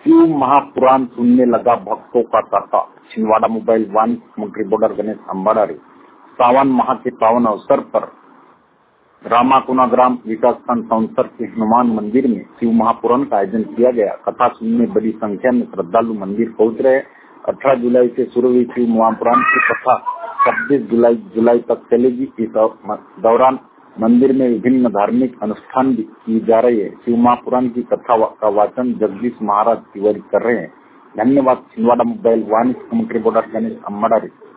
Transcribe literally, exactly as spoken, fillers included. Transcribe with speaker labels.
Speaker 1: शिव महापुराण सुनने लगा भक्तों का तांता। छिंदवाड़ा मोबाइल वन मंत्री बॉर्डर गणेश अम्बाडारी। सावन माह के पावन अवसर पर रामाकुना ग्राम विकासखंड संसर के हनुमान मंदिर में शिव महापुराण का आयोजन किया गया। कथा सुनने बड़ी संख्या में श्रद्धालु मंदिर पहुंच रहे। अठारह जुलाई से शुरू हुई शिव महापुराण की कथा छब्बीस जुलाई जुलाई तक चलेगी। इस दौरान मंदिर में विभिन्न धार्मिक अनुष्ठान भी की जा रही है। शिव महापुराण की कथा का वाचन जगदीश महाराज तिवारी कर रहे हैं। धन्यवाद। छिंदवाड़ा मोबाइल वन मंत्री बॉर्डर गणेश अम्बाडारी।